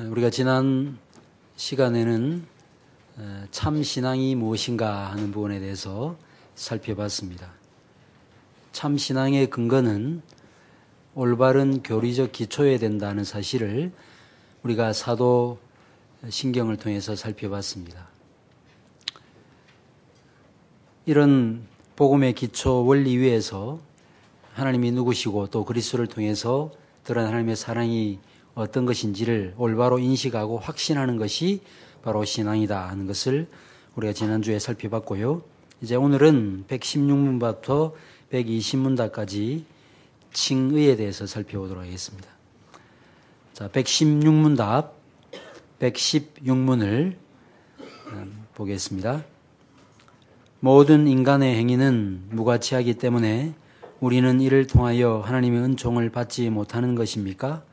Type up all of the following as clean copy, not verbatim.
우리가 지난 시간에는 참 신앙이 무엇인가 하는 부분에 대해서 살펴봤습니다. 참 신앙의 근거는 올바른 교리적 기초여야 된다는 사실을 우리가 사도 신경을 통해서 살펴봤습니다. 이런 복음의 기초 원리 위에서 하나님이 누구시고 또 그리스도를 통해서 드러난 하나님의 사랑이 어떤 것인지를 올바로 인식하고 확신하는 것이 바로 신앙이다 하는 것을 우리가 지난주에 살펴봤고요. 이제 오늘은 116문부터 120문답까지 칭의에 대해서 살펴보도록 하겠습니다. 자, 116문답 116문을 보겠습니다. 모든 인간의 행위는 무가치하기 때문에 우리는 이를 통하여 하나님의 은총을 받지 못하는 것입니까?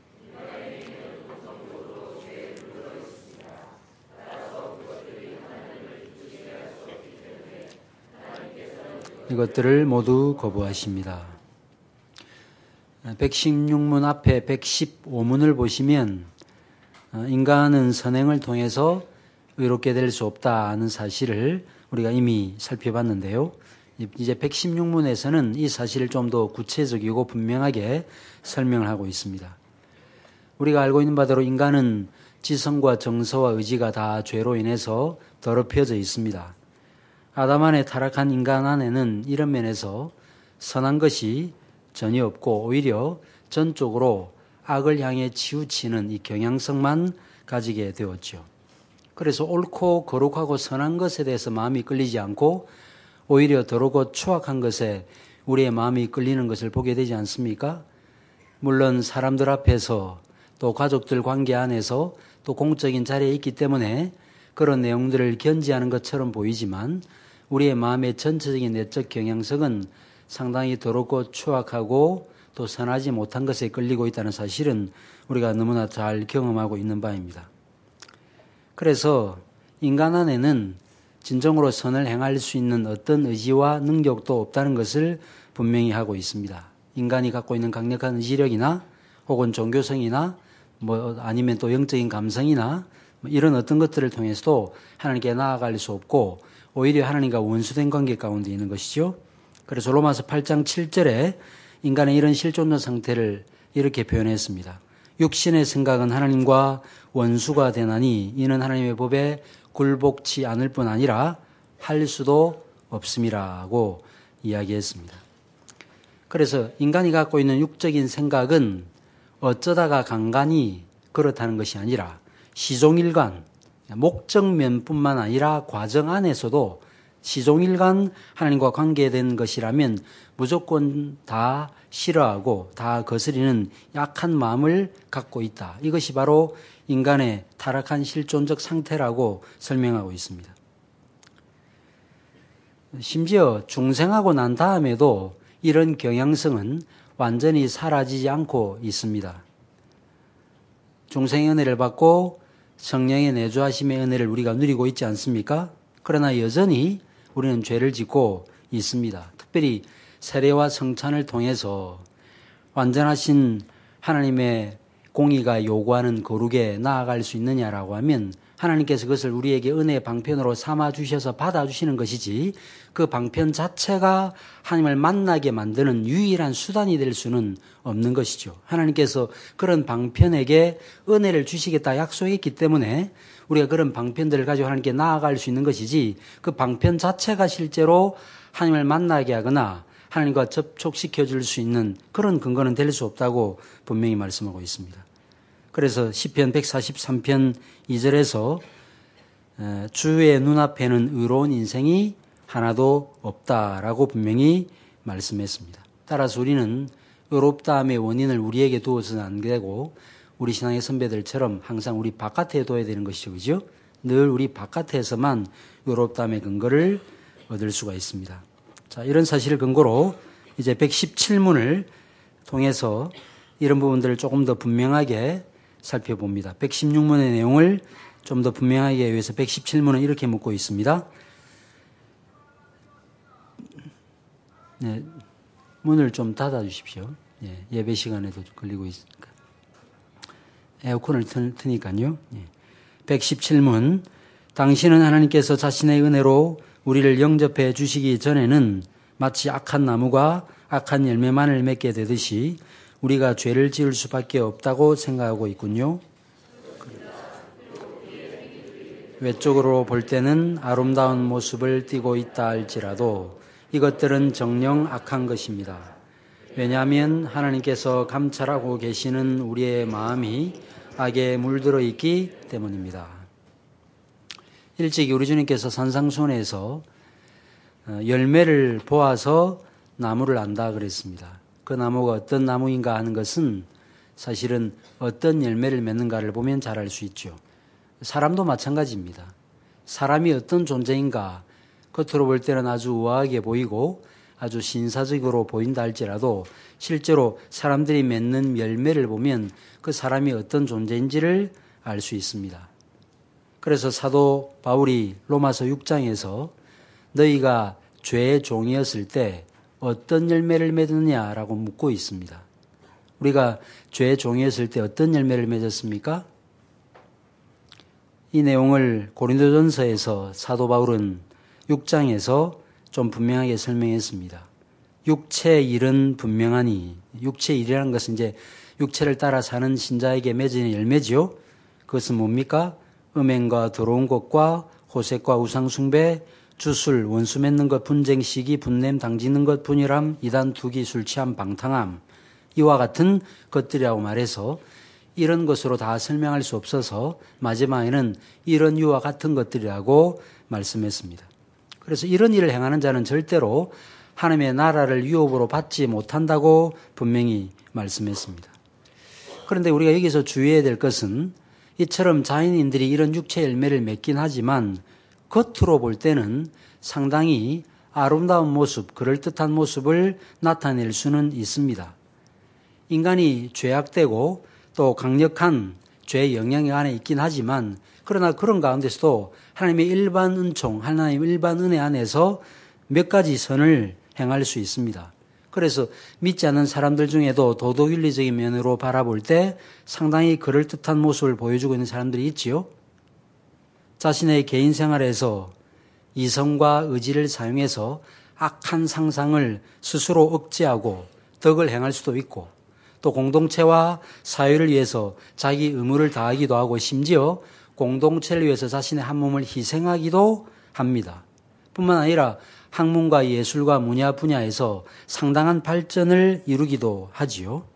이것들을 모두 거부하십니다. 116문 앞에 115문을 보시면 인간은 선행을 통해서 의롭게 될 수 없다는 사실을 우리가 이미 살펴봤는데요. 이제 116문에서는 이 사실을 좀 더 구체적이고 분명하게 설명을 하고 있습니다. 우리가 알고 있는 바대로 인간은 지성과 정서와 의지가 다 죄로 인해서 더럽혀져 있습니다. 아담 안에 타락한 인간 안에는 이런 면에서 선한 것이 전혀 없고 오히려 전적으로 악을 향해 치우치는 이 경향성만 가지게 되었죠. 그래서 옳고 거룩하고 선한 것에 대해서 마음이 끌리지 않고 오히려 더럽고 추악한 것에 우리의 마음이 끌리는 것을 보게 되지 않습니까? 물론 사람들 앞에서 또 가족들 관계 안에서 또 공적인 자리에 있기 때문에 그런 내용들을 견지하는 것처럼 보이지만 우리의 마음의 전체적인 내적 경향성은 상당히 더럽고 추악하고 또 선하지 못한 것에 끌리고 있다는 사실은 우리가 너무나 잘 경험하고 있는 바입니다. 그래서 인간 안에는 진정으로 선을 행할 수 있는 어떤 의지와 능력도 없다는 것을 분명히 하고 있습니다. 인간이 갖고 있는 강력한 의지력이나 혹은 종교성이나 아니면 또 영적인 감성이나 이런 어떤 것들을 통해서도 하나님께 나아갈 수 없고 오히려 하나님과 원수된 관계 가운데 있는 것이죠. 그래서 로마서 8장 7절에 인간의 이런 실존적 상태를 이렇게 표현했습니다. 육신의 생각은 하나님과 원수가 되나니 이는 하나님의 법에 굴복치 않을 뿐 아니라 할 수도 없음이라고 이야기했습니다. 그래서 인간이 갖고 있는 육적인 생각은 어쩌다가 간간히 그렇다는 것이 아니라 시종일관 목적면뿐만 아니라 과정 안에서도 시종일관 하나님과 관계된 것이라면 무조건 다 싫어하고 다 거스리는 약한 마음을 갖고 있다. 이것이 바로 인간의 타락한 실존적 상태라고 설명하고 있습니다. 심지어 중생하고 난 다음에도 이런 경향성은 완전히 사라지지 않고 있습니다. 중생의 은혜를 받고 성령의 내주하심의 은혜를 우리가 누리고 있지 않습니까? 그러나 여전히 우리는 죄를 짓고 있습니다. 특별히 세례와 성찬을 통해서 완전하신 하나님의 공의가 요구하는 거룩에 나아갈 수 있느냐라고 하면 하나님께서 그것을 우리에게 은혜의 방편으로 삼아주셔서 받아주시는 것이지 그 방편 자체가 하나님을 만나게 만드는 유일한 수단이 될 수는 없는 것이죠. 하나님께서 그런 방편에게 은혜를 주시겠다 약속했기 때문에 우리가 그런 방편들을 가지고 하나님께 나아갈 수 있는 것이지 그 방편 자체가 실제로 하나님을 만나게 하거나 하나님과 접촉시켜 줄 수 있는 그런 근거는 될 수 없다고 분명히 말씀하고 있습니다. 그래서 시편 143편 2절에서 주의 눈앞에는 의로운 인생이 하나도 없다라고 분명히 말씀했습니다. 따라서 우리는 의롭다함의 원인을 우리에게 두어서는 안 되고 우리 신앙의 선배들처럼 항상 우리 바깥에 둬야 되는 것이죠. 그죠? 늘 우리 바깥에서만 의롭다함의 근거를 얻을 수가 있습니다. 자, 이런 사실을 근거로 이제 117문을 통해서 이런 부분들을 조금 더 분명하게 살펴봅니다. 116문의 내용을 좀 더 분명하게 하기 위해서 117문은 이렇게 묻고 있습니다. 네, 문을 좀 닫아 주십시오. 예배 시간에도 걸리고 있으니까. 에어컨을 트니까요. 117문. 당신은 하나님께서 자신의 은혜로 우리를 영접해 주시기 전에는 마치 악한 나무가 악한 열매만을 맺게 되듯이 우리가 죄를 지을 수밖에 없다고 생각하고 있군요. 외적으로 볼 때는 아름다운 모습을 띠고 있다 할지라도 이것들은 정녕 악한 것입니다. 왜냐하면 하나님께서 감찰하고 계시는 우리의 마음이 악에 물들어 있기 때문입니다. 일찍이 우리 주님께서 산상수훈에서 열매를 보아서 나무를 안다 그랬습니다. 그 나무가 어떤 나무인가 하는 것은 사실은 어떤 열매를 맺는가를 보면 잘 알 수 있죠. 사람도 마찬가지입니다. 사람이 어떤 존재인가 겉으로 볼 때는 아주 우아하게 보이고 아주 신사적으로 보인다 할지라도 실제로 사람들이 맺는 열매를 보면 그 사람이 어떤 존재인지를 알 수 있습니다. 그래서 사도 바울이 로마서 6장에서 너희가 죄의 종이었을 때 어떤 열매를 맺느냐라고 묻고 있습니다. 우리가 죄의 종이었을 때 어떤 열매를 맺었습니까? 이 내용을 고린도전서에서 사도 바울은 6장에서 좀 분명하게 설명했습니다. 육체의 일은 분명하니, 육체의 일이라는 것은 이제 육체를 따라 사는 신자에게 맺은 열매지요. 그것은 뭡니까? 음행과 더러운 것과 호색과 우상숭배, 주술, 원수 맺는 것, 분쟁, 시기, 분냄, 당지는 것, 분열함, 이단, 투기, 술 취함, 방탕함, 이와 같은 것들이라고 말해서 이런 것으로 다 설명할 수 없어서 마지막에는 이런 유와 같은 것들이라고 말씀했습니다. 그래서 이런 일을 행하는 자는 절대로 하나님의 나라를 유업으로 받지 못한다고 분명히 말씀했습니다. 그런데 우리가 여기서 주의해야 될 것은 이처럼 자연인들이 이런 육체 열매를 맺긴 하지만 겉으로 볼 때는 상당히 아름다운 모습, 그럴듯한 모습을 나타낼 수는 있습니다. 인간이 죄악되고 또 강력한 죄의 영향이 안에 있긴 하지만 그러나 그런 가운데서도 하나님의 일반 은총, 하나님의 일반 은혜 안에서 몇 가지 선을 행할 수 있습니다. 그래서 믿지 않는 사람들 중에도 도덕윤리적인 면으로 바라볼 때 상당히 그럴듯한 모습을 보여주고 있는 사람들이 있지요. 자신의 개인 생활에서 이성과 의지를 사용해서 악한 상상을 스스로 억제하고 덕을 행할 수도 있고 또 공동체와 사회를 위해서 자기 의무를 다하기도 하고 심지어 공동체를 위해서 자신의 한 몸을 희생하기도 합니다. 뿐만 아니라 학문과 예술과 문화 분야에서 상당한 발전을 이루기도 하지요.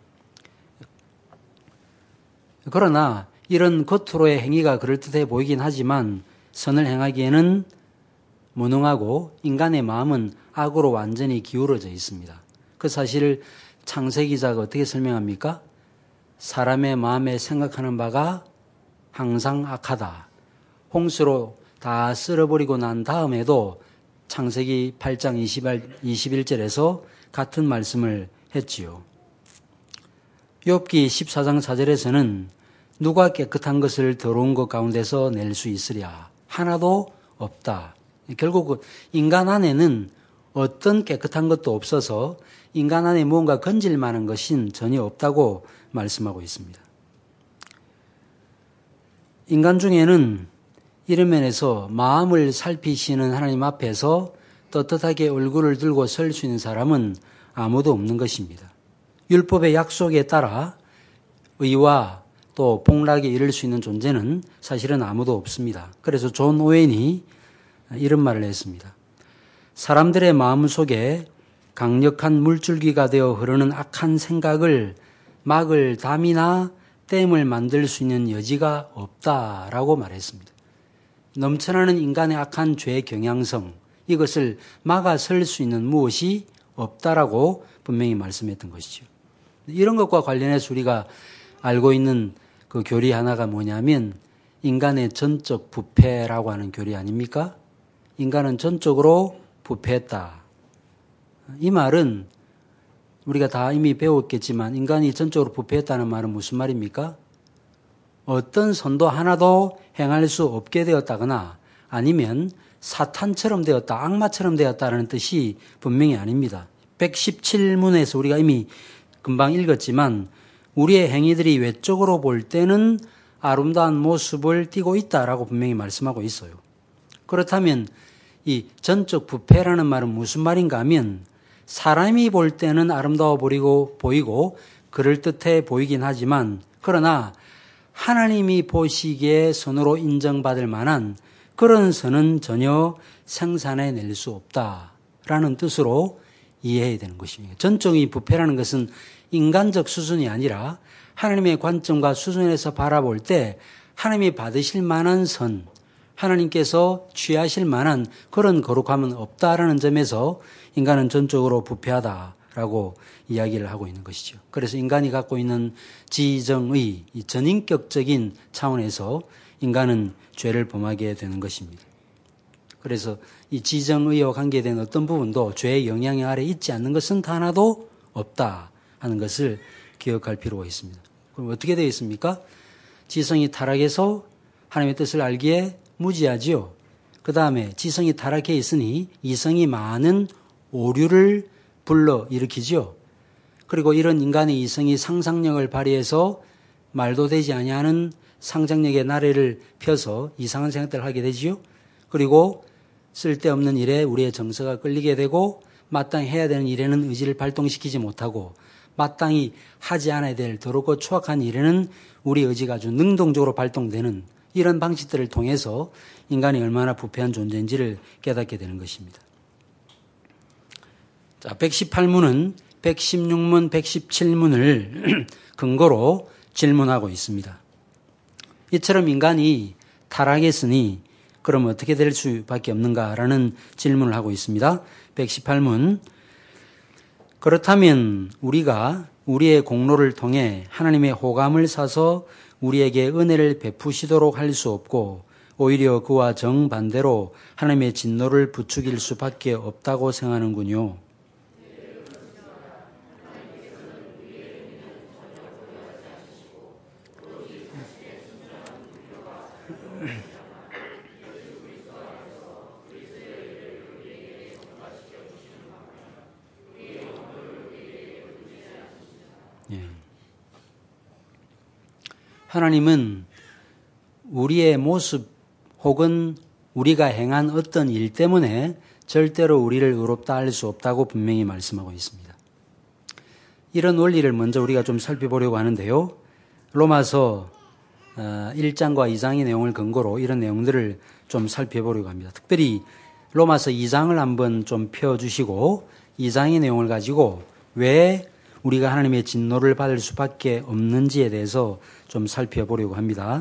그러나 이런 겉으로의 행위가 그럴듯해 보이긴 하지만 선을 행하기에는 무능하고 인간의 마음은 악으로 완전히 기울어져 있습니다. 그 사실을 창세기자가 어떻게 설명합니까? 사람의 마음에 생각하는 바가 항상 악하다. 홍수로 다 쓸어버리고 난 다음에도 창세기 8장 21절에서 같은 말씀을 했지요. 욥기 14장 4절에서는 누가 깨끗한 것을 더러운 것 가운데서 낼 수 있으랴? 하나도 없다. 결국 인간 안에는 어떤 깨끗한 것도 없어서 인간 안에 무언가 건질 만한 것은 전혀 없다고 말씀하고 있습니다. 인간 중에는 이런 면에서 마음을 살피시는 하나님 앞에서 떳떳하게 얼굴을 들고 설 수 있는 사람은 아무도 없는 것입니다. 율법의 약속에 따라 의와 또 복락에 이를 수 있는 존재는 사실은 아무도 없습니다. 그래서 존 오웬이 이런 말을 했습니다. 사람들의 마음 속에 강력한 물줄기가 되어 흐르는 악한 생각을 막을 담이나 댐을 만들 수 있는 여지가 없다라고 말했습니다. 넘쳐나는 인간의 악한 죄의 경향성, 이것을 막아설 수 있는 무엇이 없다라고 분명히 말씀했던 것이죠. 이런 것과 관련해서 우리가 알고 있는 그 교리 하나가 뭐냐면 인간의 전적 부패라고 하는 교리 아닙니까? 인간은 전적으로 부패했다. 이 말은 우리가 다 이미 배웠겠지만 인간이 전적으로 부패했다는 말은 무슨 말입니까? 어떤 선도 하나도 행할 수 없게 되었다거나 아니면 사탄처럼 되었다, 악마처럼 되었다는 뜻이 분명히 아닙니다. 117문에서 우리가 이미 금방 읽었지만 우리의 행위들이 외적으로 볼 때는 아름다운 모습을 띠고 있다라고 분명히 말씀하고 있어요. 그렇다면 이 전적 부패라는 말은 무슨 말인가 하면 사람이 볼 때는 아름다워 보이고 그럴듯해 보이긴 하지만 그러나 하나님이 보시기에 선으로 인정받을 만한 그런 선은 전혀 생산해낼 수 없다라는 뜻으로 이해해야 되는 것입니다. 전적인 부패라는 것은 인간적 수준이 아니라 하나님의 관점과 수준에서 바라볼 때 하나님이 받으실 만한 선, 하나님께서 취하실 만한 그런 거룩함은 없다라는 점에서 인간은 전적으로 부패하다라고 이야기를 하고 있는 것이죠. 그래서 인간이 갖고 있는 지정의 이 전인격적인 차원에서 인간은 죄를 범하게 되는 것입니다. 그래서 이 지정의와 관계된 어떤 부분도 죄의 영향 아래 있지 않는 것은 하나도 없다 하는 것을 기억할 필요가 있습니다. 그럼 어떻게 되어 있습니까? 지성이 타락해서 하나님의 뜻을 알기에 무지하지요. 그 다음에 지성이 타락해 있으니 이성이 많은 오류를 불러일으키지요. 그리고 이런 인간의 이성이 상상력을 발휘해서 말도 되지 아니하는 상상력의 나래를 펴서 이상한 생각들을 하게 되지요. 그리고 쓸데없는 일에 우리의 정서가 끌리게 되고 마땅히 해야 되는 일에는 의지를 발동시키지 못하고 마땅히 하지 않아야 될 더럽고 추악한 일에는 우리 의지가 아주 능동적으로 발동되는 이런 방식들을 통해서 인간이 얼마나 부패한 존재인지를 깨닫게 되는 것입니다. 자, 118문은 116문, 117문을 근거로 질문하고 있습니다. 이처럼 인간이 타락했으니 그럼 어떻게 될 수밖에 없는가라는 질문을 하고 있습니다. 118문. 그렇다면 우리가 우리의 공로를 통해 하나님의 호감을 사서 우리에게 은혜를 베푸시도록 할 수 없고 오히려 그와 정반대로 하나님의 진노를 부추길 수밖에 없다고 생각하는군요. 하나님은 우리의 모습 혹은 우리가 행한 어떤 일 때문에 절대로 우리를 의롭다 할 수 없다고 분명히 말씀하고 있습니다. 이런 원리를 먼저 우리가 좀 살펴보려고 하는데요. 로마서 1장과 2장의 내용을 근거로 이런 내용들을 좀 살펴보려고 합니다. 특별히 로마서 2장을 한번 좀 펴주시고 2장의 내용을 가지고 왜 우리가 하나님의 진노를 받을 수밖에 없는지에 대해서 좀 살펴보려고 합니다.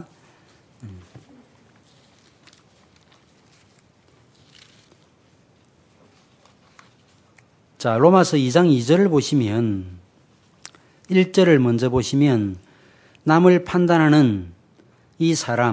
자, 로마서 2장 2절을 보시면 1절을 먼저 보시면 남을 판단하는 이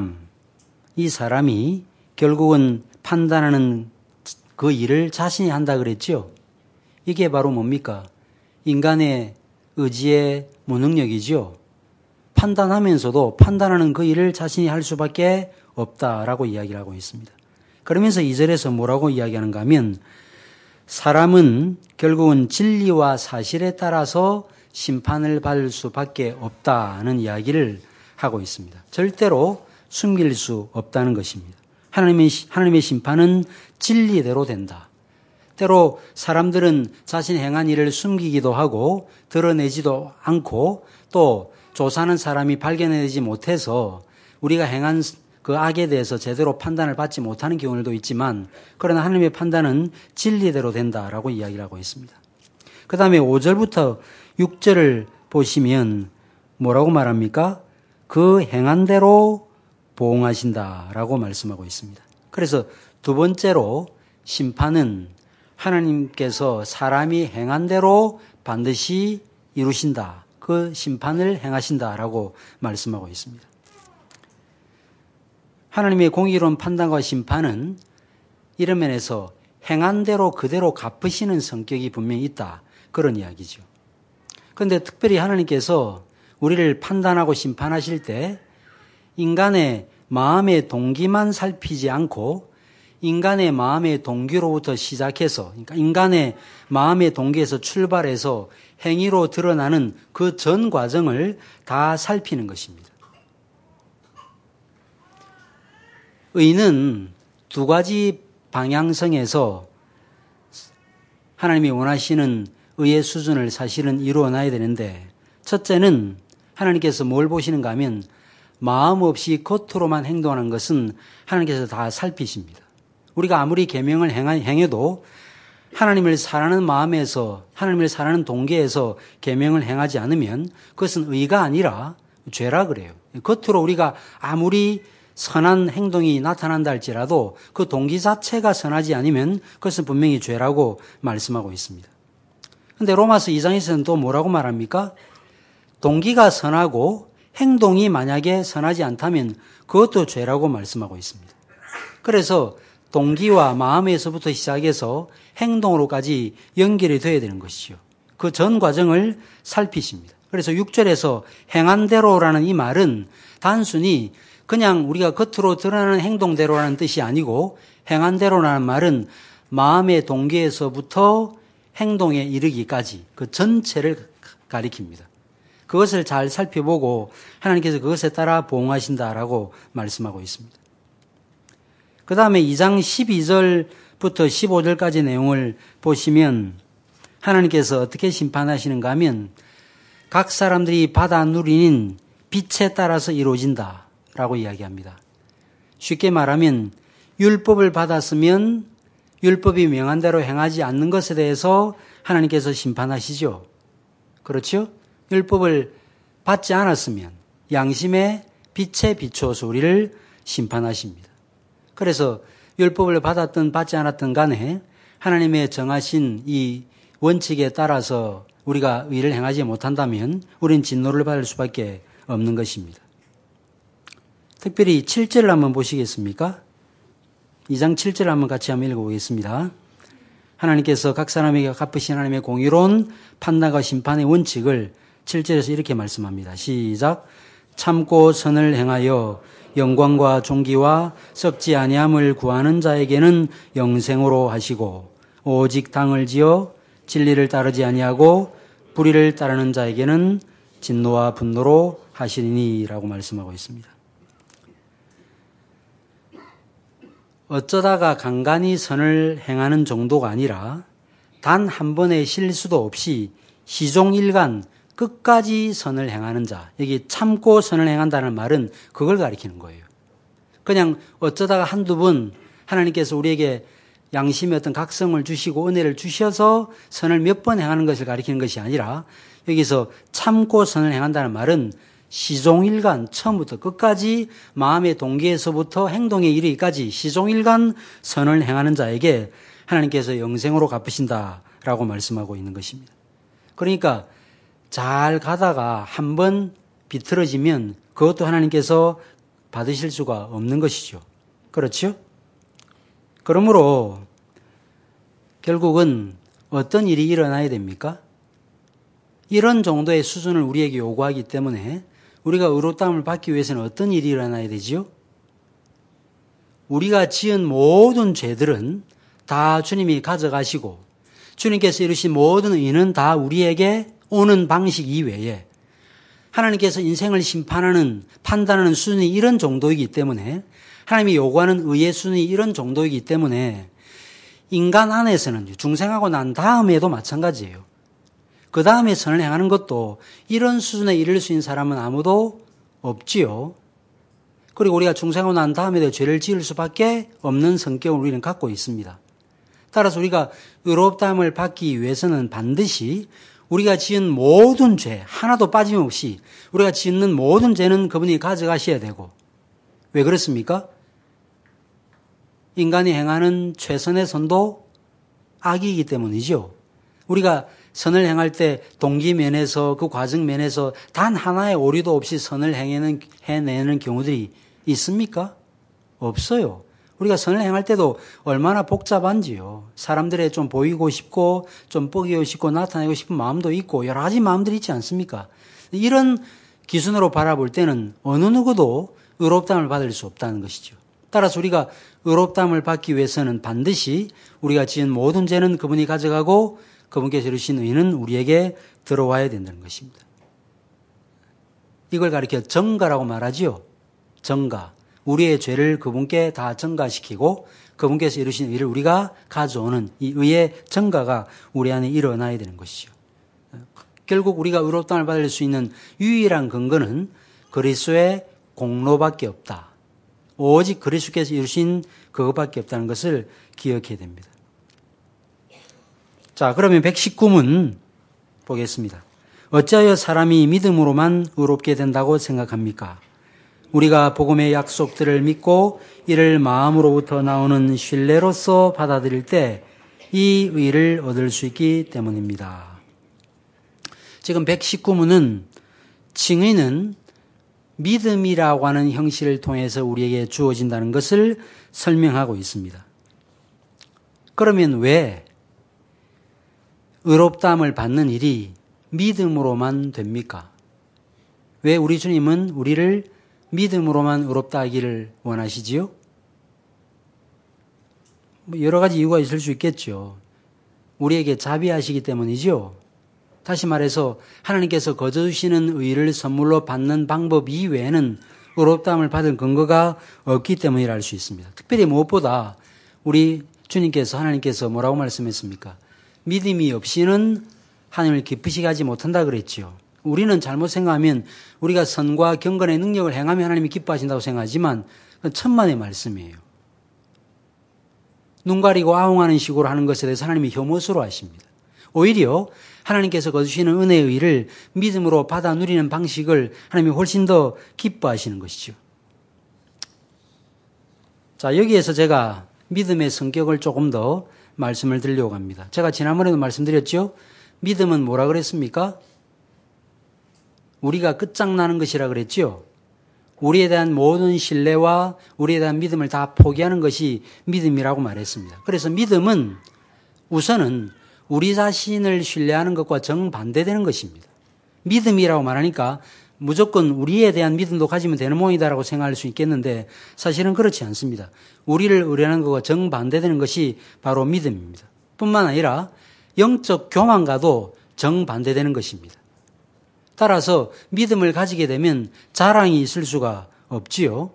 사람이 결국은 판단하는 그 일을 자신이 한다 그랬죠. 이게 바로 뭡니까? 인간의 의지의 무능력이죠. 판단하면서도 판단하는 그 일을 자신이 할 수밖에 없다라고 이야기를 하고 있습니다. 그러면서 2절에서 뭐라고 이야기하는가 하면 사람은 결국은 진리와 사실에 따라서 심판을 받을 수밖에 없다는 이야기를 하고 있습니다. 절대로 숨길 수 없다는 것입니다. 하나님의 심판은 진리대로 된다. 때로 사람들은 자신이 행한 일을 숨기기도 하고 드러내지도 않고 또 조사하는 사람이 발견해내지 못해서 우리가 행한 그 악에 대해서 제대로 판단을 받지 못하는 경우도 있지만 그러나 하나님의 판단은 진리대로 된다라고 이야기를 하고 있습니다. 그 다음에 5절부터 6절을 보시면 뭐라고 말합니까? 그 행한 대로 보응하신다라고 말씀하고 있습니다. 그래서 두 번째로 심판은 하나님께서 사람이 행한 대로 반드시 이루신다. 그 심판을 행하신다라고 말씀하고 있습니다. 하나님의 공의로운 판단과 심판은 이런 면에서 행한 대로 그대로 갚으시는 성격이 분명히 있다. 그런 이야기죠. 그런데 특별히 하나님께서 우리를 판단하고 심판하실 때 인간의 마음의 동기만 살피지 않고 인간의 마음의 동기로부터 시작해서, 그러니까 인간의 마음의 동기에서 출발해서 행위로 드러나는 그 전 과정을 다 살피는 것입니다. 의는 두 가지 방향성에서 하나님이 원하시는 의의 수준을 사실은 이루어놔야 되는데, 첫째는 하나님께서 뭘 보시는가 하면 마음 없이 겉으로만 행동하는 것은 하나님께서 다 살피십니다. 우리가 아무리 계명을 행해도 하나님을 사랑하는 마음에서, 하나님을 사랑하는 동기에서 계명을 행하지 않으면 그것은 의가 아니라 죄라 그래요. 겉으로 우리가 아무리 선한 행동이 나타난다 할지라도 그 동기 자체가 선하지 않으면 그것은 분명히 죄라고 말씀하고 있습니다. 그런데 로마서 2장에서는 또 뭐라고 말합니까? 동기가 선하고 행동이 만약에 선하지 않다면 그것도 죄라고 말씀하고 있습니다. 그래서 동기와 마음에서부터 시작해서 행동으로까지 연결이 되어야 되는 것이죠. 그 전 과정을 살피십니다. 그래서 6절에서 행한 대로라는 이 말은 단순히 그냥 우리가 겉으로 드러나는 행동대로라는 뜻이 아니고, 행한 대로라는 말은 마음의 동기에서부터 행동에 이르기까지 그 전체를 가리킵니다. 그것을 잘 살펴보고 하나님께서 그것에 따라 보응하신다라고 말씀하고 있습니다. 그 다음에 2장 12절부터 15절까지 내용을 보시면 하나님께서 어떻게 심판하시는가 하면 각 사람들이 받아 누리는 빛에 따라서 이루어진다라고 이야기합니다. 쉽게 말하면 율법을 받았으면 율법이 명한 대로 행하지 않는 것에 대해서 하나님께서 심판하시죠. 그렇죠? 율법을 받지 않았으면 양심의 빛에 비추어서 우리를 심판하십니다. 그래서 율법을 받았든 받지 않았든 간에 하나님의 정하신 이 원칙에 따라서 우리가 의를 행하지 못한다면 우리는 진노를 받을 수밖에 없는 것입니다. 특별히 7절을 한번 보시겠습니까? 2장 7절을 한번 같이 한번 읽어보겠습니다. 하나님께서 각 사람에게 갚으신 하나님의 공의로운 판단과 심판의 원칙을 7절에서 이렇게 말씀합니다. 시작. 참고 선을 행하여 영광과 존귀와 썩지 아니함을 구하는 자에게는 영생으로 하시고, 오직 당을 지어 진리를 따르지 아니하고 불의를 따르는 자에게는 진노와 분노로 하시리니라고 말씀하고 있습니다. 어쩌다가 간간히 선을 행하는 정도가 아니라 단 한 번의 실수도 없이 시종일관 끝까지 선을 행하는 자, 여기 참고 선을 행한다는 말은 그걸 가리키는 거예요. 그냥 어쩌다가 한두 번 하나님께서 우리에게 양심의 어떤 각성을 주시고 은혜를 주셔서 선을 몇 번 행하는 것을 가리키는 것이 아니라, 여기서 참고 선을 행한다는 말은 시종일관 처음부터 끝까지 마음의 동기에서부터 행동에 이르기까지 시종일관 선을 행하는 자에게 하나님께서 영생으로 갚으신다라고 말씀하고 있는 것입니다. 그러니까 잘 가다가 한번 비틀어지면 그것도 하나님께서 받으실 수가 없는 것이죠. 그렇죠? 그러므로 결국은 어떤 일이 일어나야 됩니까? 이런 정도의 수준을 우리에게 요구하기 때문에 우리가 의롭다함을 받기 위해서는 어떤 일이 일어나야 되지요? 우리가 지은 모든 죄들은 다 주님이 가져가시고 주님께서 이루신 모든 의는 다 우리에게 오는 방식 이외에 하나님께서 인생을 심판하는, 판단하는 수준이 이런 정도이기 때문에, 하나님이 요구하는 의의 수준이 이런 정도이기 때문에 인간 안에서는 중생하고 난 다음에도 마찬가지예요. 그 다음에 선을 행하는 것도 이런 수준에 이를 수 있는 사람은 아무도 없지요. 그리고 우리가 중생하고 난 다음에도 죄를 지을 수밖에 없는 성격을 우리는 갖고 있습니다. 따라서 우리가 의롭다함을 받기 위해서는 반드시 우리가 지은 모든 죄 하나도 빠짐없이 우리가 짓는 모든 죄는 그분이 가져가셔야 되고, 왜 그렇습니까? 인간이 행하는 최선의 선도 악이기 때문이죠. 우리가 선을 행할 때 동기면에서 그 과정면에서 단 하나의 오류도 없이 선을 해내는 경우들이 있습니까? 없어요. 우리가 선을 행할 때도 얼마나 복잡한지요. 사람들에 좀 보이고 싶고 좀 뻐기고 싶고 나타내고 싶은 마음도 있고 여러 가지 마음들이 있지 않습니까? 이런 기준으로 바라볼 때는 어느 누구도 의롭다함을 받을 수 없다는 것이죠. 따라서 우리가 의롭다함을 받기 위해서는 반드시 우리가 지은 모든 죄는 그분이 가져가고 그분께서 이루신 의는 우리에게 들어와야 된다는 것입니다. 이걸 가리켜 정가라고 말하지요. 정가. 우리의 죄를 그분께 다 정가시키고 그분께서 이루신 의를 우리가 가져오는 이 의의 정가가 우리 안에 일어나야 되는 것이죠. 결국 우리가 의롭다함을 받을 수 있는 유일한 근거는 그리스도의 공로밖에 없다. 오직 그리스도께서 이루신 그것밖에 없다는 것을 기억해야 됩니다. 자, 그러면 119문 보겠습니다. 어찌하여 사람이 믿음으로만 의롭게 된다고 생각합니까? 우리가 복음의 약속들을 믿고 이를 마음으로부터 나오는 신뢰로서 받아들일 때 이 의를 얻을 수 있기 때문입니다. 지금 119문은 칭의는 믿음이라고 하는 형식을 통해서 우리에게 주어진다는 것을 설명하고 있습니다. 그러면 왜 의롭다함을 받는 일이 믿음으로만 됩니까? 왜 우리 주님은 우리를 믿음으로만 의롭다 하기를 원하시지요? 여러 가지 이유가 있을 수 있겠죠. 우리에게 자비하시기 때문이죠. 다시 말해서 하나님께서 거저주시는 의를 선물로 받는 방법 이외에는 의롭다함을 받을 근거가 없기 때문이라 할 수 있습니다. 특별히 무엇보다 우리 주님께서 하나님께서 뭐라고 말씀했습니까? 믿음이 없이는 하나님을 기쁘시게 하지 못한다 그랬지요. 우리는 잘못 생각하면 우리가 선과 경건의 능력을 행하면 하나님이 기뻐하신다고 생각하지만 그건 천만의 말씀이에요. 눈 가리고 아웅하는 식으로 하는 것에 대해서 하나님이 혐오스러워 하십니다. 오히려 하나님께서 거두시는 은혜의 의를 믿음으로 받아 누리는 방식을 하나님이 훨씬 더 기뻐하시는 것이죠. 자, 여기에서 제가 믿음의 성격을 조금 더 말씀을 드리려고 합니다. 제가 지난번에도 말씀드렸죠? 믿음은 뭐라 그랬습니까? 우리가 끝장나는 것이라 그랬죠? 우리에 대한 모든 신뢰와 우리에 대한 믿음을 다 포기하는 것이 믿음이라고 말했습니다. 그래서 믿음은 우선은 우리 자신을 신뢰하는 것과 정반대되는 것입니다. 믿음이라고 말하니까 무조건 우리에 대한 믿음도 가지면 되는 모양이다라고 생각할 수 있겠는데 사실은 그렇지 않습니다. 우리를 의뢰하는 것과 정반대되는 것이 바로 믿음입니다. 뿐만 아니라 영적 교만과도 정반대되는 것입니다. 따라서 믿음을 가지게 되면 자랑이 있을 수가 없지요.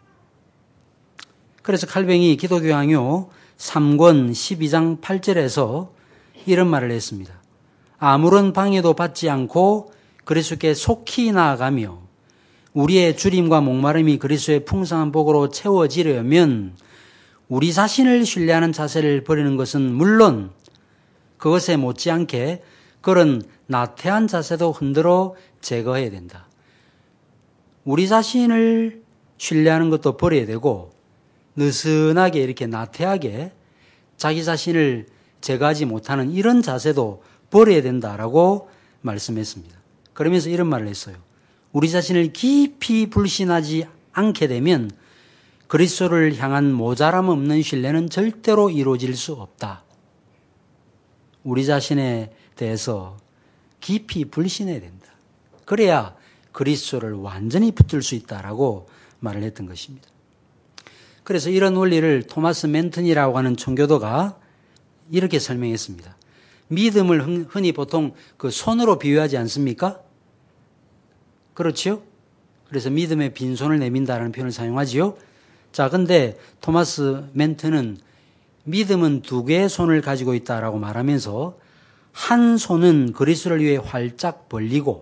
그래서 칼뱅이 기독교 강요 3권 12장 8절에서 이런 말을 했습니다. 아무런 방해도 받지 않고 그리스도께 속히 나아가며 우리의 주림과 목마름이 그리스도의 풍성한 복으로 채워지려면 우리 자신을 신뢰하는 자세를 버리는 것은 물론 그것에 못지않게 그런 나태한 자세도 흔들어 제거해야 된다. 우리 자신을 신뢰하는 것도 버려야 되고 느슨하게 이렇게 나태하게 자기 자신을 제거하지 못하는 이런 자세도 버려야 된다라고 말씀했습니다. 그러면서 이런 말을 했어요. 우리 자신을 깊이 불신하지 않게 되면 그리스도를 향한 모자람 없는 신뢰는 절대로 이루어질 수 없다. 우리 자신에 대해서 깊이 불신해야 된다. 그래야 그리스도를 완전히 붙들 수 있다라고 말을 했던 것입니다. 그래서 이런 원리를 토마스 맨튼이라고 하는 청교도가 이렇게 설명했습니다. 믿음을 흔히 보통 그 손으로 비유하지 않습니까? 그렇지요? 그래서 믿음의 빈손을 내민다라는 표현을 사용하지요. 자, 근데 토마스 맨튼은 믿음은 두 개의 손을 가지고 있다라고 말하면서 한 손은 그리스도를 위해 활짝 벌리고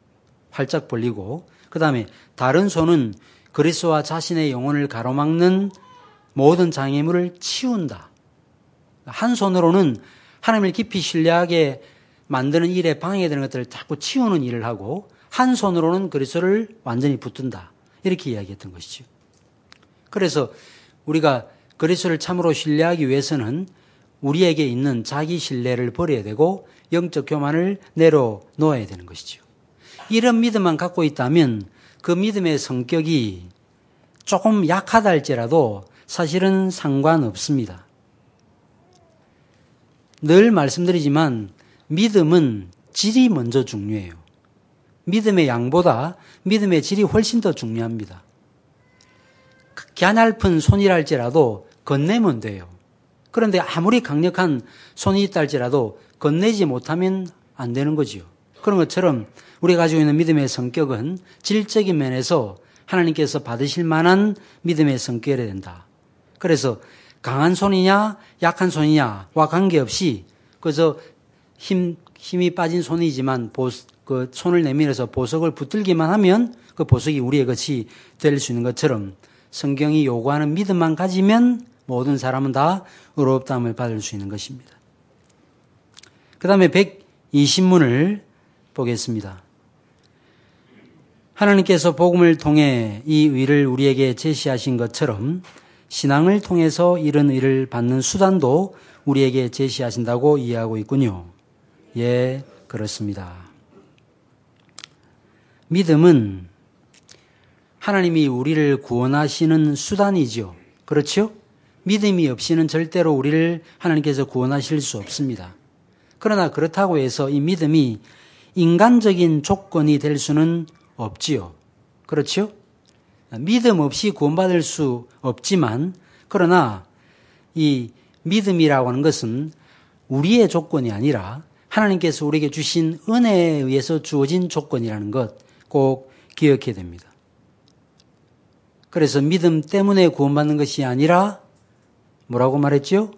그 다음에 다른 손은 그리스도와 자신의 영혼을 가로막는 모든 장애물을 치운다. 한 손으로는 하나님을 깊이 신뢰하게 만드는 일에 방해되는 것들을 자꾸 치우는 일을 하고 한 손으로는 그리스도를 완전히 붙든다. 이렇게 이야기했던 것이죠. 그래서 우리가 그리스도를 참으로 신뢰하기 위해서는 우리에게 있는 자기 신뢰를 버려야 되고 영적 교만을 내려놓아야 되는 것이죠. 이런 믿음만 갖고 있다면 그 믿음의 성격이 조금 약하다 할지라도 사실은 상관없습니다. 늘 말씀드리지만 믿음은 질이 먼저 중요해요. 믿음의 양보다 믿음의 질이 훨씬 더 중요합니다. 갸냘픈 손이라 할지라도 건네면 돼요. 그런데 아무리 강력한 손이 있다 할지라도 건네지 못하면 안 되는 거지요. 그런 것처럼 우리가 가지고 있는 믿음의 성격은 질적인 면에서 하나님께서 받으실 만한 믿음의 성격이 된다. 그래서 강한 손이냐 약한 손이냐와 관계없이 그저 힘이 빠진 손이지만 그 손을 내밀어서 보석을 붙들기만 하면 그 보석이 우리의 것이 될 수 있는 것처럼 성경이 요구하는 믿음만 가지면 모든 사람은 다 의롭다함을 받을 수 있는 것입니다. 그 다음에 120문을 보겠습니다. 하나님께서 복음을 통해 이 의를 우리에게 제시하신 것처럼 신앙을 통해서 이런 의를 받는 수단도 우리에게 제시하신다고 이해하고 있군요. 예, 그렇습니다. 믿음은 하나님이 우리를 구원하시는 수단이죠. 그렇죠? 믿음이 없이는 절대로 우리를 하나님께서 구원하실 수 없습니다. 그러나 그렇다고 해서 이 믿음이 인간적인 조건이 될 수는 없지요. 그렇죠? 믿음 없이 구원받을 수 없지만 그러나 이 믿음이라고 하는 것은 우리의 조건이 아니라 하나님께서 우리에게 주신 은혜에 의해서 주어진 조건이라는 것 꼭 기억해야 됩니다. 그래서 믿음 때문에 구원받는 것이 아니라 뭐라고 말했죠?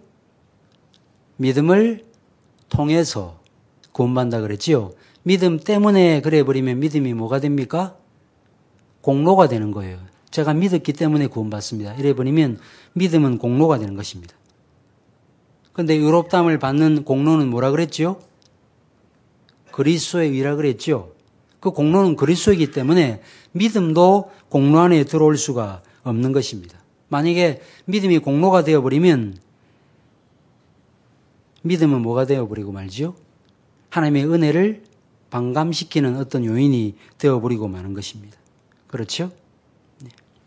믿음을 통해서 구원받는다 그랬지요. 믿음 때문에 그래버리면 믿음이 뭐가 됩니까? 공로가 되는 거예요. 제가 믿었기 때문에 구원받습니다. 이래버리면 믿음은 공로가 되는 것입니다. 그런데 의롭다함을 받는 공로는 뭐라 그랬죠? 그리스도의 의라 그랬죠. 그 공로는 그리스도이기 때문에 믿음도 공로 안에 들어올 수가 없는 것입니다. 만약에 믿음이 공로가 되어버리면 믿음은 뭐가 되어버리고 말지요? 하나님의 은혜를 반감시키는 어떤 요인이 되어버리고 마는 것입니다. 그렇죠? 네.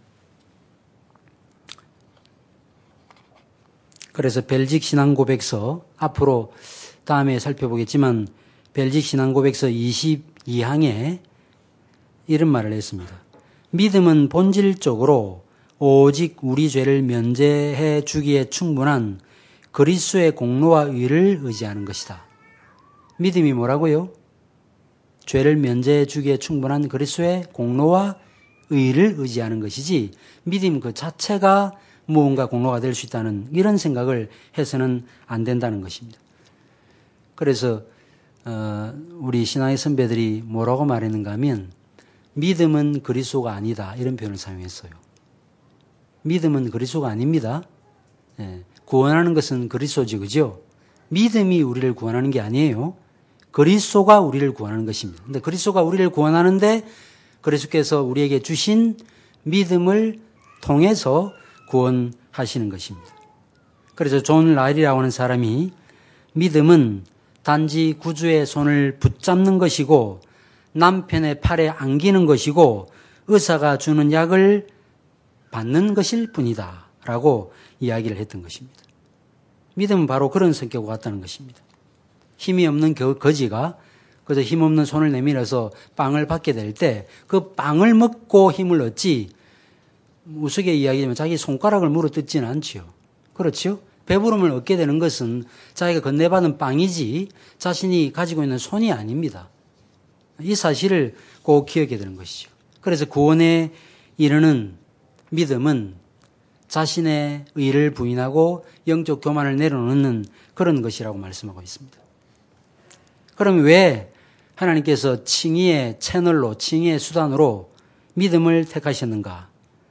그래서 벨직 신앙고백서 앞으로 다음에 살펴보겠지만 벨직 신앙고백서 22항에 이런 말을 했습니다. 믿음은 본질적으로 오직 우리 죄를 면제해 주기에 충분한 그리스도의 공로와 의를 의지하는 것이다. 믿음이 뭐라고요? 죄를 면제해 주기에 충분한 그리스도의 공로와 의를 의지하는 것이지 믿음 그 자체가 무언가 공로가 될 수 있다는 이런 생각을 해서는 안 된다는 것입니다. 그래서 우리 신앙의 선배들이 뭐라고 말했는가 하면 믿음은 그리스도가 아니다 이런 표현을 사용했어요. 믿음은 그리스도가 아닙니다. 구원하는 것은 그리스도지 그죠? 믿음이 우리를 구원하는 게 아니에요. 그리스도가 우리를 구원하는 것입니다. 근데 그리스도가 우리를 구원하는데 그리스도께서 우리에게 주신 믿음을 통해서 구원하시는 것입니다. 그래서 존 라일이라고 하는 사람이 믿음은 단지 구주의 손을 붙잡는 것이고 남편의 팔에 안기는 것이고 의사가 주는 약을 받는 것일 뿐이다 라고 이야기를 했던 것입니다. 믿음은 바로 그런 성격과 같다는 것입니다. 힘이 없는 거지가 그저 힘없는 손을 내밀어서 빵을 받게 될 때 그 빵을 먹고 힘을 얻지 우스개 이야기하면 자기 손가락을 물어뜯지는 않지요. 그렇죠? 배부름을 얻게 되는 것은 자기가 건네받은 빵이지 자신이 가지고 있는 손이 아닙니다. 이 사실을 꼭 기억해야 되는 것이죠. 그래서 구원에 이르는 믿음은 자신의 의를 부인하고 영적 교만을 내려놓는 그런 것이라고 말씀하고 있습니다. 그럼 왜 하나님께서 칭의의 채널로, 칭의의 수단으로 믿음을 택하셨는가?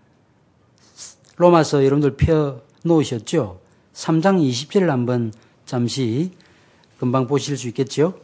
로마서 여러분들 펴 놓으셨죠? 3장 20절을 한번 잠시 금방 보실 수 있겠죠?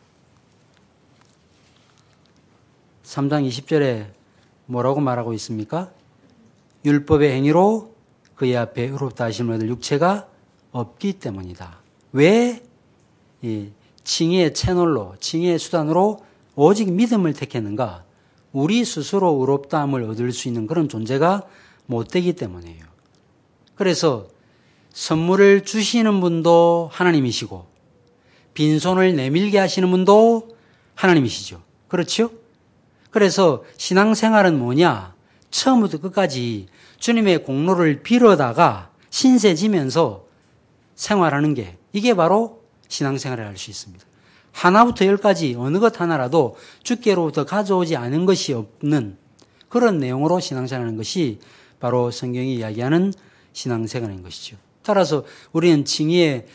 3장 20절에 뭐라고 말하고 있습니까? 율법의 행위로 그의 앞에 의롭다 하심을 얻을 육체가 없기 때문이다. 왜 칭의의 채널로, 칭의의 수단으로 오직 믿음을 택했는가? 우리 스스로 의롭다함을 얻을 수 있는 그런 존재가 못 되기 때문이에요. 그래서 선물을 주시는 분도 하나님이시고 빈손을 내밀게 하시는 분도 하나님이시죠. 그렇죠? 그래서 신앙생활은 뭐냐? 처음부터 끝까지 주님의 공로를 빌어다가 신세지면서 생활하는 게 이게 바로 신앙생활을 할 수 있습니다. 하나부터 열까지 어느 것 하나라도 주께로부터 가져오지 않은 것이 없는 그런 내용으로 신앙생활하는 것이 바로 성경이 이야기하는 신앙생활인 것이죠. 따라서 우리는 칭의의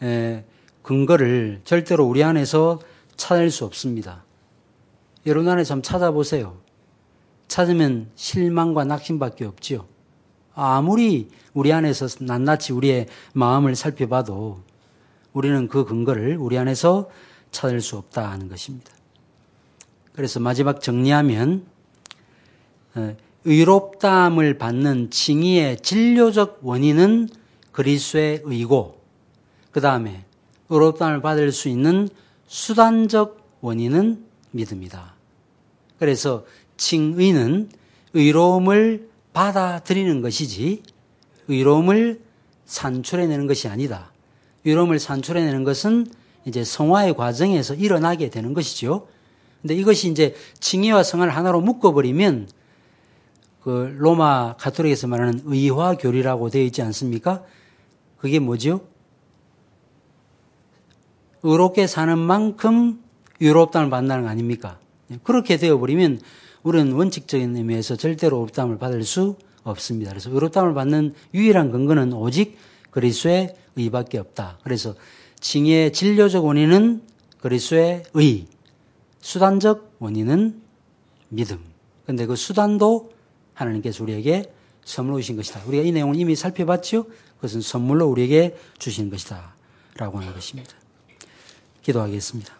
근거를 절대로 우리 안에서 찾을 수 없습니다. 여러분 안에 좀 찾아보세요. 찾으면 실망과 낙심밖에 없지요. 아무리 우리 안에서 낱낱이 우리의 마음을 살펴봐도 우리는 그 근거를 우리 안에서 찾을 수 없다 하는 것입니다. 그래서 마지막 정리하면 의롭다함을 받는 칭의의 진료적 원인은 그리스도의 의고, 그 다음에 의롭다함을 받을 수 있는 수단적 원인은 믿음이다. 그래서 칭의는 의로움을 받아들이는 것이지 의로움을 산출해내는 것이 아니다. 의로움을 산출해내는 것은 이제 성화의 과정에서 일어나게 되는 것이죠. 근데 이것이 이제 칭의와 성화를 하나로 묶어버리면 그 로마 가톨릭에서 말하는 의화교리라고 되어 있지 않습니까? 그게 뭐죠? 의롭게 사는 만큼 의롭다함을 받는다는 거 아닙니까? 그렇게 되어버리면 우리는 원칙적인 의미에서 절대로 의롭다함을 받을 수 없습니다. 그래서 의롭다함을 받는 유일한 근거는 오직 그리스도의 의밖에 없다. 그래서 칭의의 진료적 원인은 그리스도의 의, 수단적 원인은 믿음. 그런데 그 수단도 하나님께서 우리에게 선물로 주신 것이다. 우리가 이 내용을 이미 살펴봤죠? 그것은 선물로 우리에게 주신 것이다 라고 하는 것입니다. 기도하겠습니다.